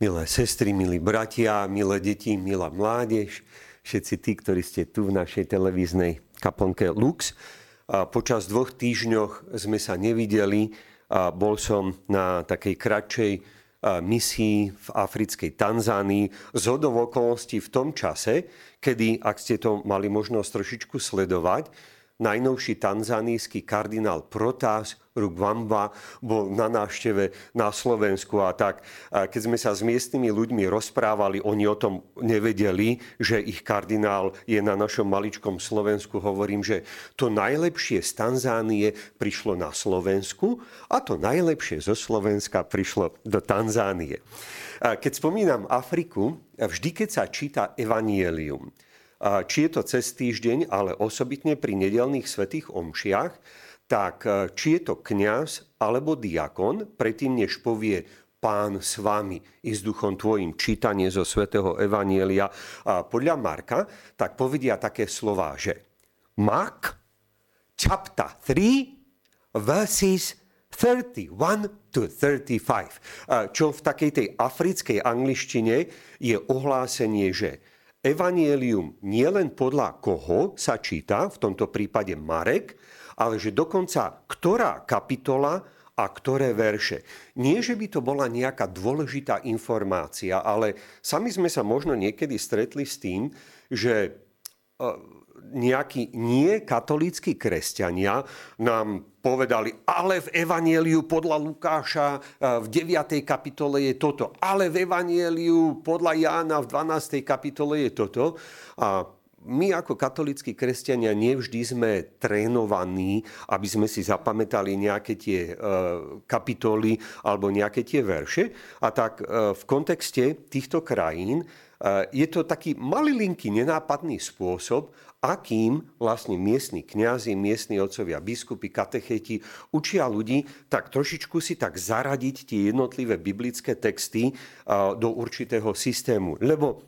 Milé sestry, milí bratia, milé deti, milá mládež, všetci tí, ktorí ste tu v našej televíznej kaplnke Lux. Počas 2 týždňoch sme sa nevideli. Bol som na takej kratšej misii v africkej Tanzánii. Zhodou okolností v tom čase, kedy, ak ste to mali možnosť trošičku sledovať, najnovší tanzánijský kardinál Protás Rugambwa bol na návšteve na Slovensku a tak. Keď sme sa s miestnymi ľuďmi rozprávali, oni o tom nevedeli, že ich kardinál je na našom maličkom Slovensku. Hovorím, že to najlepšie z Tanzánie prišlo na Slovensku a to najlepšie zo Slovenska prišlo do Tanzánie. Keď spomínam Afriku, vždy keď sa číta Evangelium, či je to cez týždeň, ale osobitne pri nedeľných svätých omšiach, tak či je to kňaz alebo diakon, predtým než povie Pán s vami i s duchom tvojim, čítanie zo svätého Evanjelia podľa Marka, tak povedia také slová, že Mark chapter 3 verses 31 to 35, čo v takej tej africkej angličtine je ohlásenie, že Evangelium nie len podľa koho sa číta, v tomto prípade Marek, ale že dokonca ktorá kapitola a ktoré verše. Nie, že by to bola nejaká dôležitá informácia, ale sami sme sa možno niekedy stretli s tým, že nejakí nie-katolícki kresťania nám povedali, ale v Evanjeliu podľa Lukáša v 9. kapitole je toto, ale v Evanjeliu podľa Jána v 12. kapitole je toto. A my ako katolícki kresťania nevždy sme trénovaní, aby sme si zapamätali nejaké tie kapitoly alebo nejaké tie verše. A tak v kontexte týchto krajín je to taký malilinký, nenápadný spôsob, akým vlastne miestni kňazi, miestni otcovia, biskupy, katecheti učia ľudí tak trošičku si tak zaradiť tie jednotlivé biblické texty do určitého systému. Lebo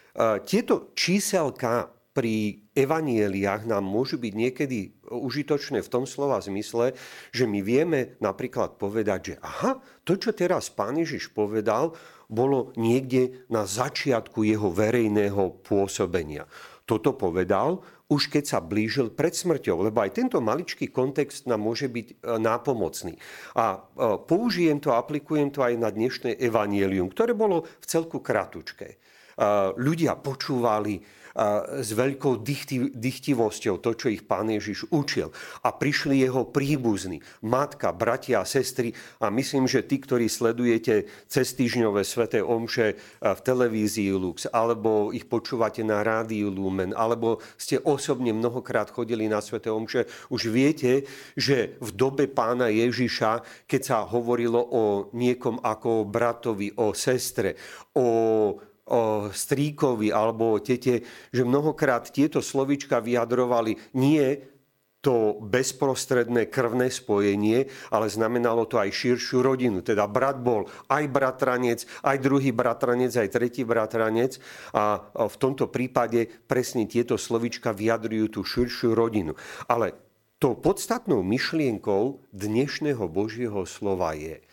tieto číselka pri evanjeliách nám môžu byť niekedy užitočné v tom slova zmysle, že my vieme napríklad povedať, že aha, to, čo teraz Pán Ježiš povedal, bolo niekde na začiatku jeho verejného pôsobenia. Toto povedal už keď sa blížil pred smrťou, lebo aj tento maličký kontext nám môže byť nápomocný. A použijem to, aplikujem to aj na dnešné evanjelium, ktoré bolo v celku kratučké. Ľudia počúvali s veľkou dychtivosťou to, čo ich Pán Ježiš učil. A prišli jeho príbuzní, matka, bratia a sestry. A myslím, že tí, ktorí sledujete ceztýždňové sväté omše v televízii Lux, alebo ich počúvate na rádiu Lumen, alebo ste osobne mnohokrát chodili na sväté omše, už viete, že v dobe Pána Ježiša, keď sa hovorilo o niekom ako o bratovi, o sestre, o strýkovi alebo o tete, že mnohokrát tieto slovíčka vyjadrovali nie to bezprostredné krvné spojenie, ale znamenalo to aj širšiu rodinu. Teda brat bol aj bratranec, aj druhý bratranec, aj tretí bratranec a v tomto prípade presne tieto slovíčka vyjadrujú tú širšiu rodinu. Ale tou podstatnou myšlienkou dnešného Božieho slova je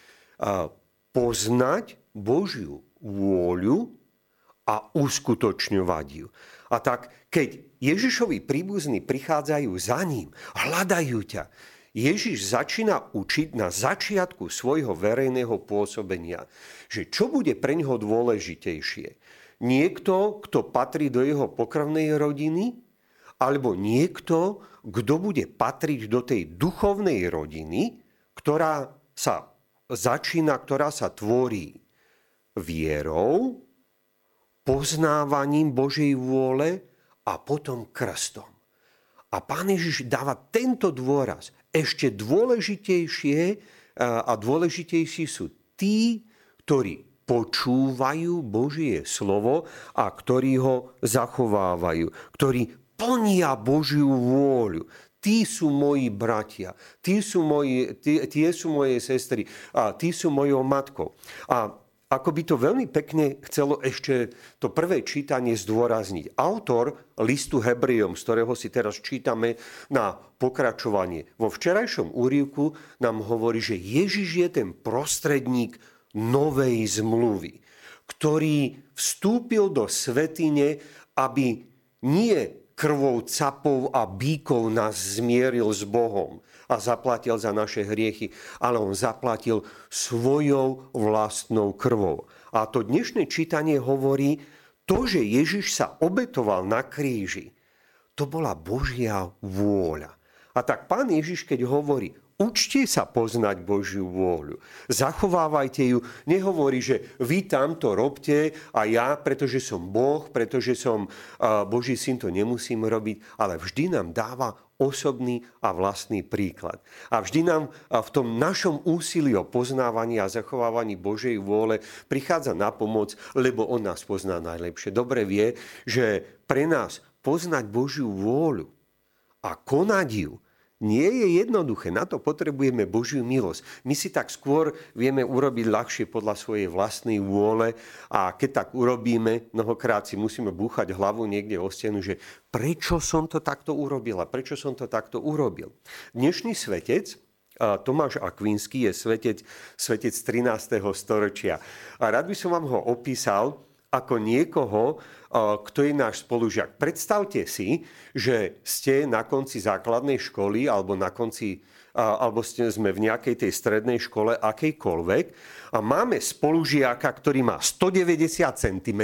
poznať Božiu vôľu a uskutočňovať ju. A tak, keď Ježišovi príbuzní prichádzajú za ním, hľadajú ťa, Ježiš začína učiť na začiatku svojho verejného pôsobenia, že čo bude pre ňoho dôležitejšie. Niekto, kto patrí do jeho pokrvnej rodiny, alebo niekto, kto bude patriť do tej duchovnej rodiny, ktorá sa začína, ktorá sa tvorí vierou, poznávaním Božej vôle a potom krstom. A Pán Ježiš dáva tento dôraz. Ešte dôležitejšie a dôležitejší sú tí, ktorí počúvajú Božie slovo a ktorí ho zachovávajú, ktorí plnia Božiu vôľu. Tí sú moji bratia, tie sú moje sestry, a tí sú mojou matkou. A ako by to veľmi pekne chcelo ešte to prvé čítanie zdôrazniť. Autor listu Hebrejom, z ktorého si teraz čítame na pokračovanie, vo včerajšom úryvku nám hovorí, že Ježiš je ten prostredník novej zmluvy, ktorý vstúpil do svätyne, aby nie krvou capov a bíkov nás zmieril s Bohom a zaplatil za naše hriechy, ale on zaplatil svojou vlastnou krvou. A to dnešné čítanie hovorí, to, že Ježiš sa obetoval na kríži, to bola Božia vôľa. A tak Pán Ježiš, keď hovorí, učte sa poznať Božiu vôľu, zachovávajte ju, nehovorí, že vy tamto robte a ja, pretože som Boh, pretože som Boží syn, to nemusím robiť, ale vždy nám dáva osobný a vlastný príklad. A vždy nám v tom našom úsilí o poznávaní a zachovávaní Božej vôle prichádza na pomoc, lebo on nás pozná najlepšie. Dobre vie, že pre nás poznať Božiu vôľu a konať ju nie je jednoduché. Na to potrebujeme Božiu milosť. My si tak skôr vieme urobiť ľahšie podľa svojej vlastnej vôle a keď tak urobíme, mnohokrát si musíme búchať hlavu niekde o stenu, že prečo som to takto urobil a prečo som to takto urobil. Dnešný svetec Tomáš Akvinský je svetec 13. storočia. A rád by som vám ho opísal ako niekoho, kto je náš spolužiak. Predstavte si, že ste na konci základnej školy alebo sme v nejakej tej strednej škole akejkoľvek a máme spolužiaka, ktorý má 190 cm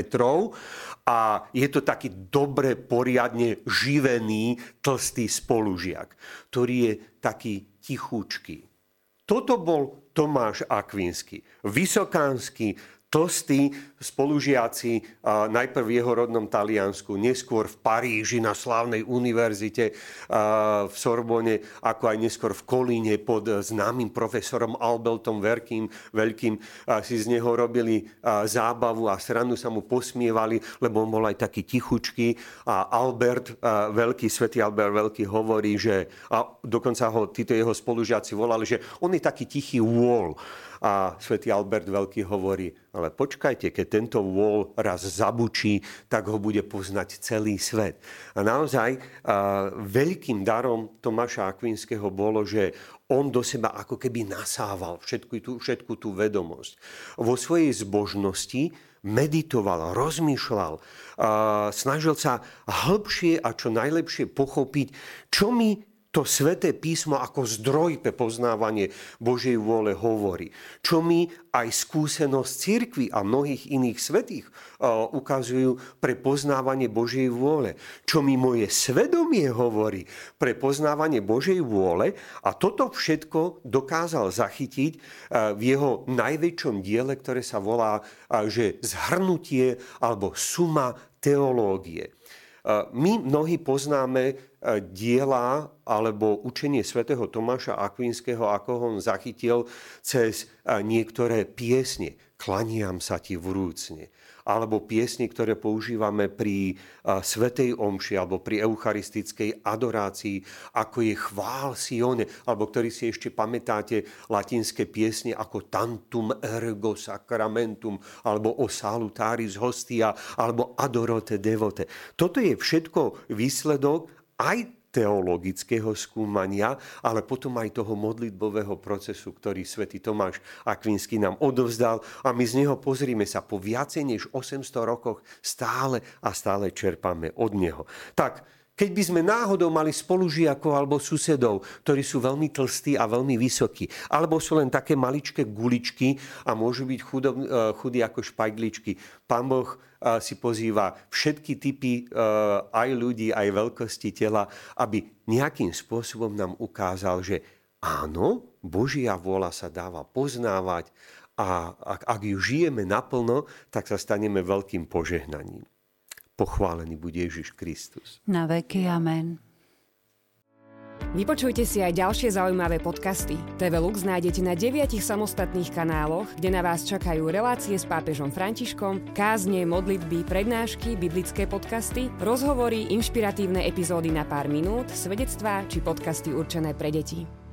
a je to taký dobre, poriadne živený, tlstý spolužiak, ktorý je taký tichúčky. Toto bol Tomáš Akvinský. Vysokánsky, tlstí spolužiaci najprv v jeho rodnom Taliansku, neskôr v Paríži na slávnej univerzite v Sorbonne, ako aj neskôr v Kolíne pod známym profesorom Albertom Veľkým. Si z neho robili zábavu a srandu, sa mu posmievali, lebo on bol aj taký tichučký. A Albert Veľký, svätý Albert Veľký hovorí, že, a dokonca ho títo jeho spolužiaci volali, že on je taký tichý vôľ. A svätý Albert Veľký hovorí, ale počkajte, keď tento vôľ raz zabučí, tak ho bude poznať celý svet. A naozaj veľkým darom Tomáša Akvinského bolo, že on do seba ako keby nasával všetku tú vedomosť. Vo svojej zbožnosti meditoval, rozmýšľal, snažil sa hĺbšie a čo najlepšie pochopiť, čo mi to sväté písmo ako zdroj pre poznávanie Božej vôle hovorí. Čo mi aj skúsenosť cirkvi a mnohých iných svätých ukazujú pre poznávanie Božej vôle. Čo mi moje svedomie hovorí pre poznávanie Božej vôle. A toto všetko dokázal zachytiť v jeho najväčšom diele, ktoré sa volá, že zhrnutie alebo suma teológie. My mnohí poznáme diela alebo učenie svätého Tomáša Akvinského, ako ho on zachytil cez niektoré piesne. Klaniam sa ti vrúcne. Alebo piesne, ktoré používame pri svätej omši alebo pri eucharistickej adorácii, ako je Chvál Sione, alebo ktorý si ešte pamätáte latinské piesne ako Tantum ergo sacramentum, alebo O salutaris hostia, alebo Adorote devote. Toto je všetko výsledok aj teologického skúmania, ale potom aj toho modlitbového procesu, ktorý svätý Tomáš Akvinský nám odovzdal a my z neho, pozrime sa, po viacej než 800 rokoch stále čerpáme od neho. Tak, keď by sme náhodou mali spolužiakov alebo susedov, ktorí sú veľmi tlstí a veľmi vysokí, alebo sú len také maličké guličky a môžu byť chudí ako špajgličky, Pán Boh si pozýva všetky typy aj ľudí, aj veľkosti tela, aby nejakým spôsobom nám ukázal, že áno, Božia vôľa sa dáva poznávať a ak ju žijeme naplno, tak sa staneme veľkým požehnaním. Pochválený bude Ježiš Kristus. Na veky amen. Vypočujte si aj ďalšie zaujímavé podcasty. TV Lux nájdete na 9 samostatných kanáloch, kde na vás čakajú relácie s pápežom Františkom, kázne, modlitby, prednášky, biblické podcasty, rozhovory, inšpiratívne epizódy na pár minút, svedectvá či podcasty určené pre deti.